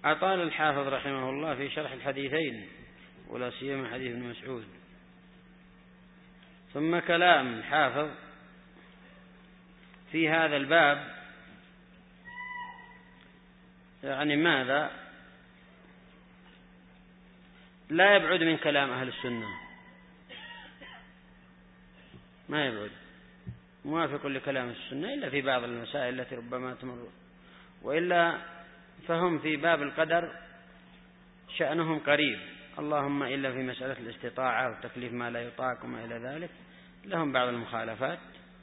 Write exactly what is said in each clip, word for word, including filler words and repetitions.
أطال الحافظ رحمه الله في شرح الحديثين ولا سيما حديث ابن مسعود. ثم كلام الحافظ في هذا الباب يعني ماذا لا يبعد من كلام أهل السنة، ما يبعد، موافق لكلام السنة إلا في بعض المسائل التي ربما تمر، وإلا فهم في باب القدر شأنهم قريب، اللهم إلا في مسألة الاستطاعة وتكليف ما لا يطاق وما إلى ذلك لهم بعض المخالفات.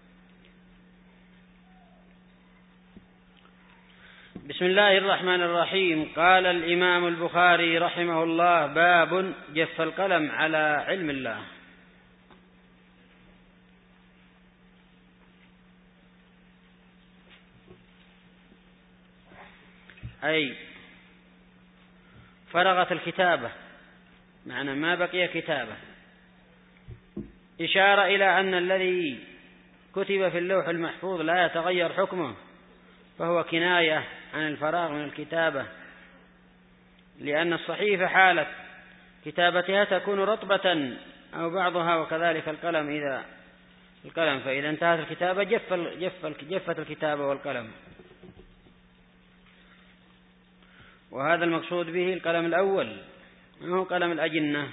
بسم الله الرحمن الرحيم. قال الإمام البخاري رحمه الله: باب جف القلم على علم الله. أي فرغت الكتابة، معنى ما بقي كتابة، إشارة إلى أن الذي كتب في اللوح المحفوظ لا يتغير حكمه، فهو كناية عن الفراغ من الكتابة، لأن الصحيفة حالة كتابتها تكون رطبة أو بعضها، وكذلك القلم إذا القلم فإذا انتهت الكتابة جف جف جفت الكتابة والقلم. وهذا المقصود به القلم الأول، هو قلم الأجنة.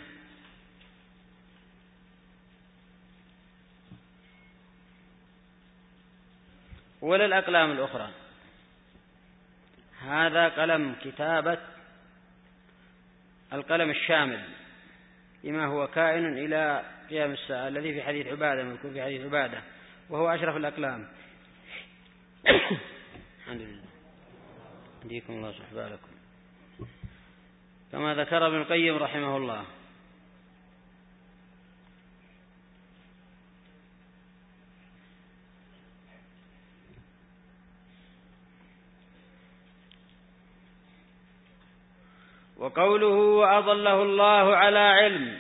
ولا الأقلام الأخرى، هذا قلم كتابة القلم الشامل لما هو كائن إلى قيام الساعة، الذي في حديث عبادة، مذكور في حديث عبادة، وهو أشرف الأقلام. الحمد لله، يهديكم الله ويصلح بالكم، كما ذكر ابن القيم رحمه الله. وقوله: وأضله الله على علم،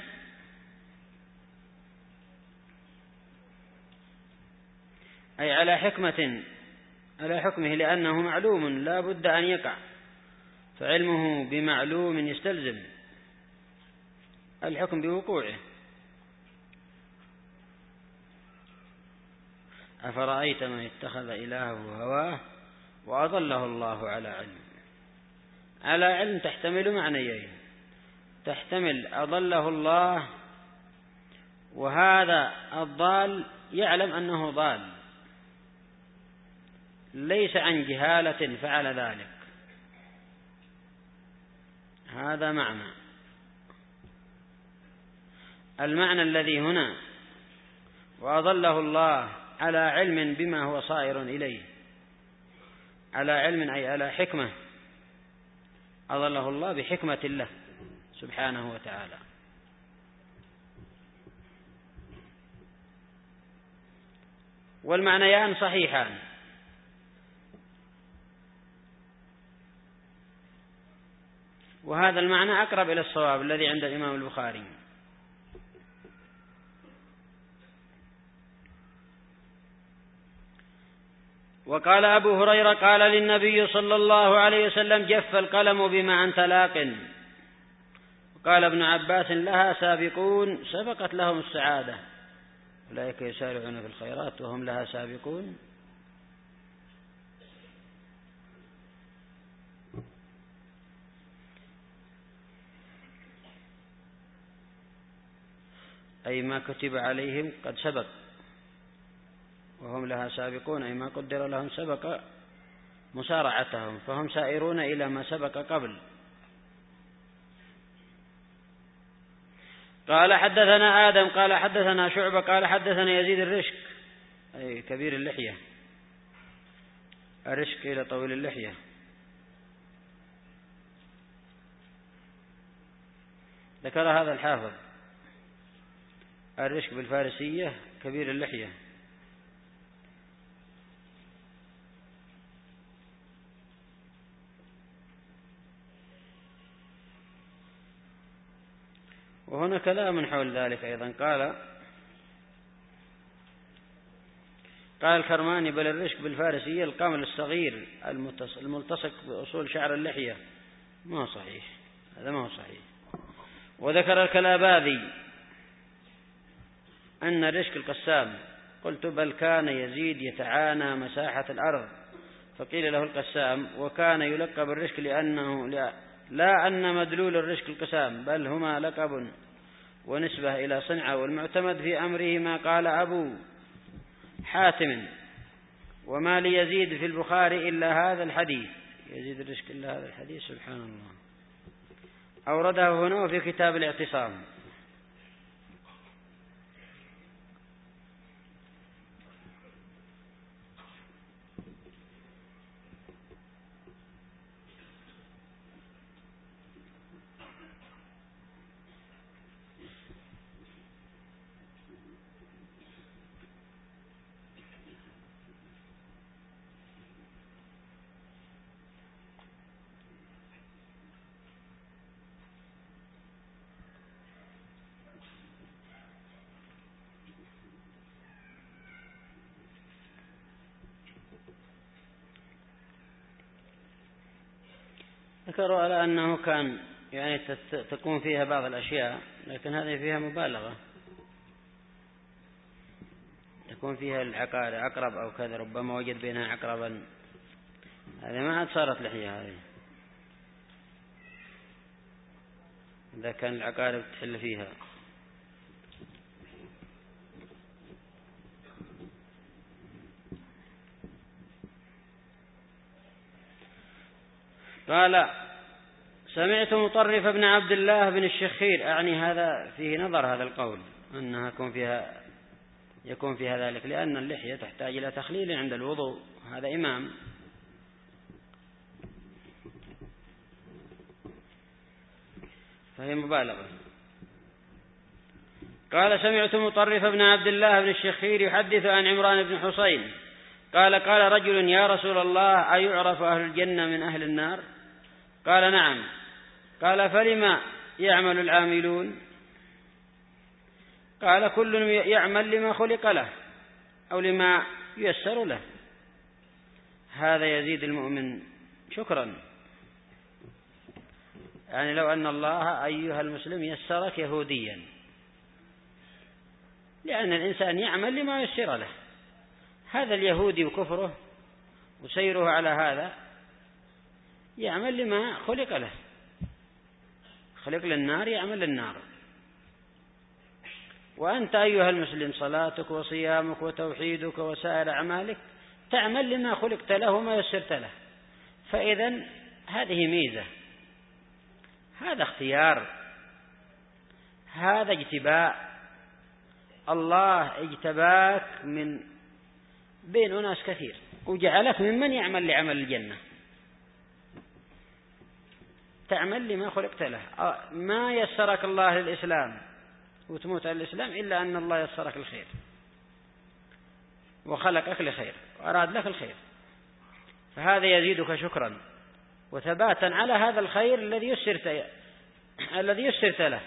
أي على حكمة، على حكمه، لأنه معلوم لا بد أن يقع، فعلمه بمعلوم يستلزم الحكم بوقوعه. أفرأيت من اتخذ إلهه هواه وأضله الله على علم. على علم تحتمل معنيين، تحتمل أضله الله، وهذا الضال يعلم أنه ضال، ليس عن جهالة فعل ذلك، هذا معنى. المعنى الذي هنا وأضله الله على علم بما هو صائر إليه، على علم أي على حكمة، أضله الله بحكمة الله سبحانه وتعالى. والمعنيان صحيحان، وهذا المعنى أقرب إلى الصواب الذي عند الإمام البخاري. وقال أبو هريرة: قال للنبي صلى الله عليه وسلم: جف القلم بما أنت لاق. وقال ابن عباس: لها سابقون سبقت لهم السعادة، أولئك يسارعون في الخيرات وهم لها سابقون. أي ما كتب عليهم قد سبق، وهم لها سابقون أي ما قدر لهم سبق مسارعتهم، فهم سائرون إلى ما سبق قبل. قال حدثنا آدم قال حدثنا شعبة قال حدثنا يزيد الرشك، أي كبير اللحية، الرشك إلى طويل اللحية. ذكر هذا الحافظ، الرشك بالفارسية كبير اللحية. وهنا كلام حول ذلك أيضا. قال قال الكرماني: بل الرشك بالفارسية القمل الصغير الملتصق بأصول شعر اللحية ما هو صحيح، هذا ما هو صحيح. وذكر الكلاباذي أن الرشك القسام، قلت بل كان يزيد يتعانى مساحة الأرض فقيل له القسام، وكان يلقب الرشك لأنه لا أن مدلول الرشك القسام، بل هما لقب ونسبة إلى صنعة. والمعتمد في أمره ما قال أبو حاتم: وما ليزيد في البخاري إلا هذا الحديث. يزيد الرشك إلا هذا الحديث، سبحان الله. أورده هنا في كتاب الاعتصام. ذكروا على أنه كان يعني تكون فيها بعض الأشياء، لكن هذه فيها مبالغة، تكون فيها العقار عقرب أو كذا، ربما وجد بينها عقربا، هذه ما عاد صارت لحية هذه، إذا كان العقارب تحل فيها. قال: سمعت مطرف بن عبد الله بن الشخير، أعني هذا فيه نظر هذا القول أنها يكون فيها يكون فيها ذلك، لأن اللحية تحتاج إلى تخليل عند الوضوء، هذا إمام. فهي مبالغة. قال: سمعت مطرف بن عبد الله بن الشخير يحدث عن عمران بن حسين قال: قال رجل: يا رسول الله، أيعرف أهل الجنة من أهل النار؟ قال: نعم. قال: فلما يعمل العاملون؟ قال: كل يعمل لما خلق له أو لما ييسر له. هذا يزيد المؤمن شكرا، يعني لو أن الله أيها المسلم يسرك يهوديا، لأن الإنسان يعمل لما يسر له. هذا اليهودي وكفره وسيره على هذا يعمل لما خلق له، خلق للنار يعمل للنار. وأنت أيها المسلم صلاتك وصيامك وتوحيدك وسائر أعمالك تعمل لما خلقت له وما يسرت له. فإذا هذه ميزة، هذا اختيار، هذا اجتباء. الله اجتباك من بين أناس كثير وجعلك ممن يعمل لعمل الجنة، تعمل لما خلقت له. ما يسرك الله للإسلام وتموت على الإسلام إلا أن الله يسرك الخير وخلقك لخير وأراد لك الخير، فهذا يزيدك شكرا وثباتا على هذا الخير الذي يسرت الذي يسرت له.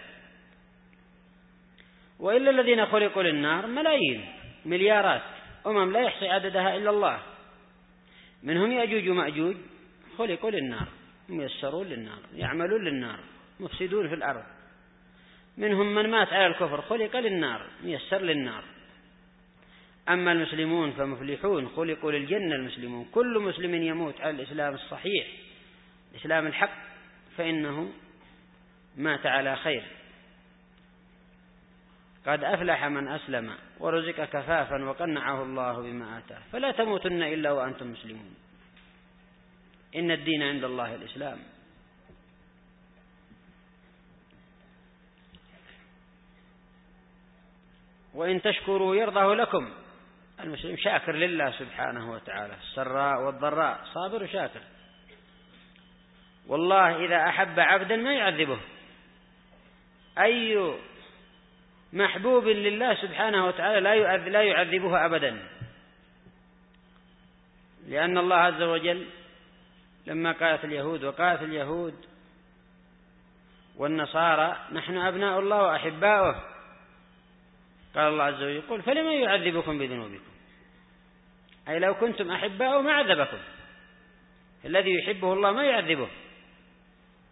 وإلا الذين خلقوا للنار ملايين مليارات أمم لا يحصي عددها إلا الله، منهم يأجوج ومأجوج خلقوا للنار، ميسرون للنار، يعملون للنار، مفسدون في الأرض. منهم من مات على الكفر خلق للنار، ميسر للنار. أما المسلمون فمفلحون، خلقوا للجنة. المسلمون كل مسلم يموت على الإسلام الصحيح، الإسلام الحق، فإنه مات على خير. قد أفلح من أسلم ورزق كفافا وقنعه الله بما آتاه، فلا تموتن إلا وأنتم مسلمون، إن الدين عند الله الإسلام. وإن تشكروا يرضه لكم. المسلم شاكر لله سبحانه وتعالى، السراء والضراء، صابر وشاكر. والله إذا أحب عبدا ما يعذبه. أي محبوب لله سبحانه وتعالى لا يعذبه أبدا، لأن الله عز وجل لما قالت اليهود وقالت اليهود والنصارى نحن أبناء الله وأحباؤه، قال الله عز وجل: قل فلما يعذبكم بذنوبكم، أي لو كنتم أحباؤه ما عذبكم. الذي يحبه الله ما يعذبه،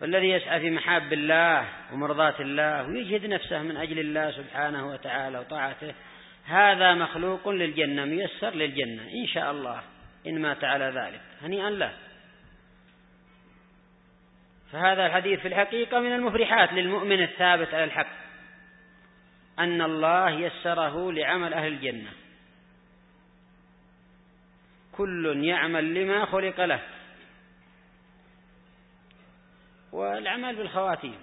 فالذي يسعى في محاب الله ومرضاة الله ويجهد نفسه من أجل الله سبحانه وتعالى وطاعته، هذا مخلوق للجنة، ميسر للجنة إن شاء الله إن مات على ذلك، هنيئا له. فهذا الحديث في الحقيقة من المفرحات للمؤمن الثابت على الحق، أن الله يسره لعمل أهل الجنة، كل يعمل لما خلق له، والعمل بالخواتيم.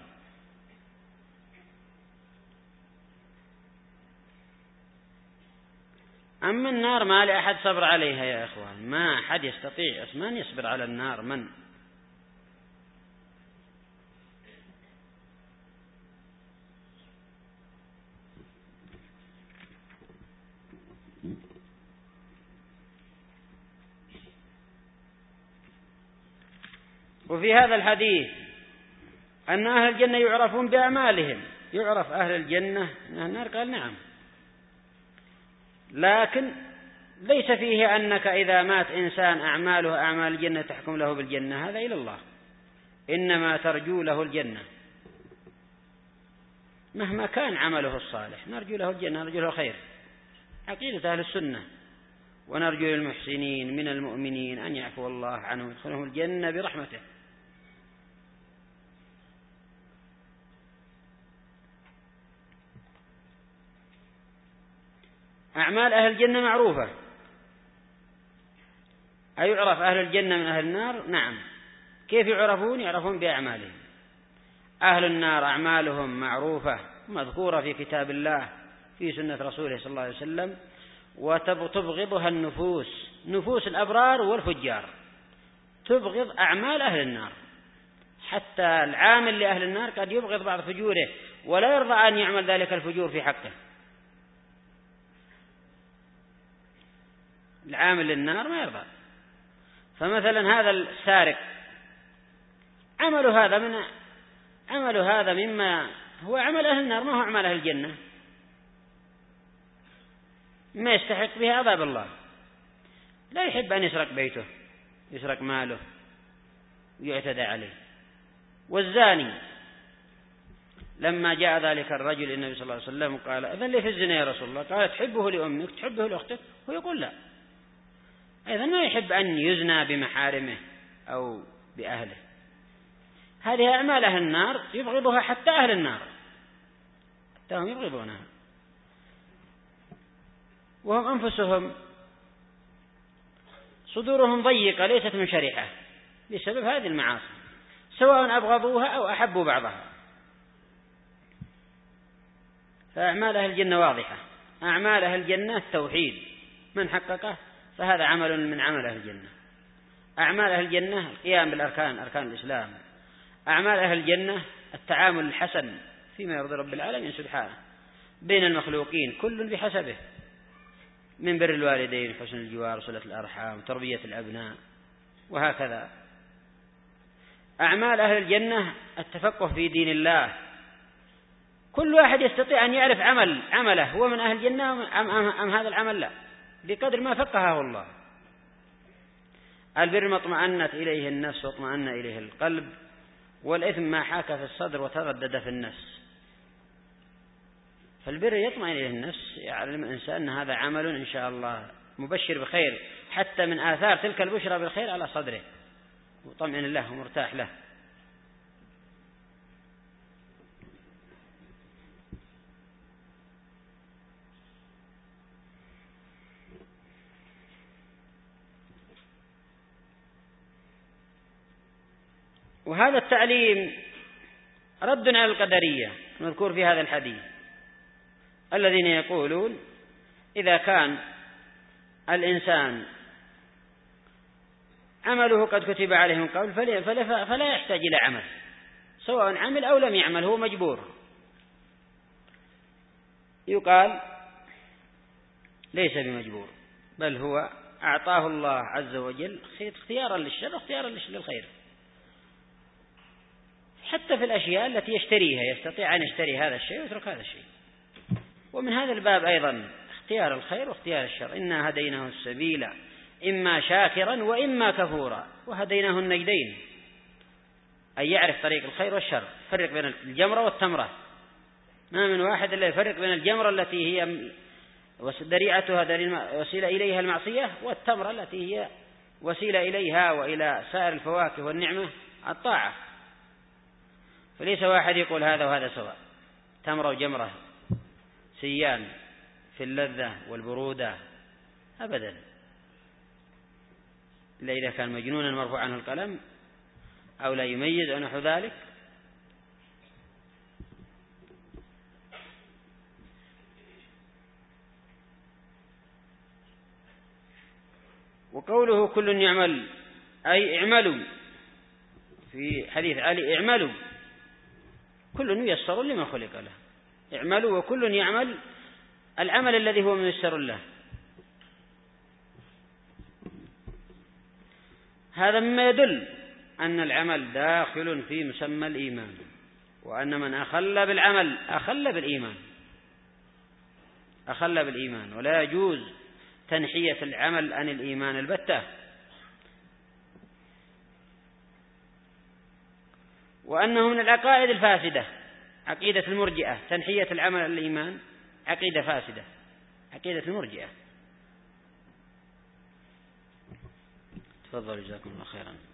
أما النار ما لأحد صبر عليها يا إخوان، ما أحد يستطيع، من يصبر على النار؟ من وفي هذا الحديث أن أهل الجنة يعرفون بأعمالهم، يعرف أهل الجنة من أهل النار، قال نعم، لكن ليس فيه أنك إذا مات إنسان أعماله أعمال الجنة تحكم له بالجنة، هذا إلى الله، إنما ترجو له الجنة مهما كان عمله الصالح، نرجو له الجنة، نرجو له خير، عقيدة أهل السنة. ونرجو للمحسنين من المؤمنين أن يعفو الله عنهم ويدخلهم الجنة برحمته. أعمال أهل الجنة معروفة، أيعرف أهل الجنة من أهل النار؟ نعم. كيف يعرفون؟ يعرفون بأعمالهم. أهل النار أعمالهم معروفة مذكورة في كتاب الله في سنة رسوله صلى الله عليه وسلم، وتبغضها النفوس، نفوس الأبرار والفجار تبغض أعمال أهل النار، حتى العامل لأهل النار قد يبغض بعض فجوره ولا يرضى أن يعمل ذلك الفجور في حقه. العامل للنار ما يرضى. فمثلا هذا السارق عمل هذا من عمل هذا مما هو عمل أهل النار، ما هو عمل أهل الجنة، ما يستحق به عذاب الله، لا يحب أن يسرق بيته، يسرق ماله ويعتدى عليه. والزاني لما جاء ذلك الرجل إلى النبي صلى الله عليه وسلم قال أذن لي في الزنا يا رسول الله، قال تحبه لأمك تحبه لأختك، هو يقول لا، أيضا ما يحب أن يزنى بمحارمه أو بأهله. هذه أعمال أهل النار يبغضها حتى أهل النار، حتى هم يبغضونها، وهم أنفسهم صدورهم ضيقة ليست منشرحة بسبب هذه المعاصي، سواء أبغضوها أو أحبوا بعضها. فأعمال أهل الجنة واضحة. أعمال أهل الجنة التوحيد، من حققه فهذا عمل من عمل أهل الجنة. أعمال أهل الجنة القيام بالأركان، أركان الإسلام. أعمال أهل الجنة التعامل الحسن فيما يرضي رب العالمين سبحانه بين المخلوقين، كل بحسبه، من بر الوالدين، حسن الجوار، صلة الأرحام، تربية الأبناء، وهكذا. أعمال أهل الجنة التفقه في دين الله، كل واحد يستطيع أن يعرف عمل عمله هو من أهل الجنة أم, أم, أم هذا العمل لا، بقدر ما فقهه الله. البر ما اطمأنت إليه النفس واطمأن إليه القلب، والإثم ما حاك في الصدر وتردد في النفس. فالبر يطمئن إليه النفس، يعلم الإنسان أن هذا عمل إن شاء الله مبشر بخير، حتى من آثار تلك البشرى بالخير على صدره، مطمئن له ومرتاح له. وهذا التعليم رد على القدرية مذكور في هذا الحديث، الذين يقولون إذا كان الإنسان عمله قد كتب عليه من قبل فلا, فلا يحتاج إلى عمل، سواء عمل أو لم يعمل هو مجبور. يقال ليس بمجبور، بل هو أعطاه الله عز وجل اختيارا للشر واختيارا للخير، حتى في الأشياء التي يشتريها يستطيع أن يشتري هذا الشيء ويترك هذا الشيء. ومن هذا الباب أيضا اختيار الخير واختيار الشر، إنا هديناه السبيل إما شاكرا وإما كفورا وهديناه النجدين. أن يعرف طريق الخير والشر، يفرق بين الجمرة والتمرة. ما من واحد إلا يفرق بين الجمرة التي هي ذريعتها وسيلة إليها المعصية، والتمرة التي هي وسيلة إليها وإلى سائر الفواكه والنعمة الطاعة. فليس واحد يقول هذا وهذا سواء، تمرة وجمرة سيان في اللذة والبرودة أبدا، إلا إذا كان مجنونا مرفوع عنه القلم أو لا يميز أو نحو ذلك. وقوله كل يعمل أي اعملوا، في حديث علي اعملوا كل ييسر لما خلق له، اعملوا وكل يعمل العمل الذي هو ميسر له. هذا مما يدل أن العمل داخل في مسمى الإيمان، وأن من أخل بالعمل أخل بالإيمان، أخل بالإيمان، ولا يجوز تنحية العمل عن الإيمان البتة. وأنه من العقائد الفاسدة عقيدة المرجئة، تنحية العمل عن الإيمان عقيدة فاسدة، عقيدة المرجئة. تفضل جزاكم الله خيرا.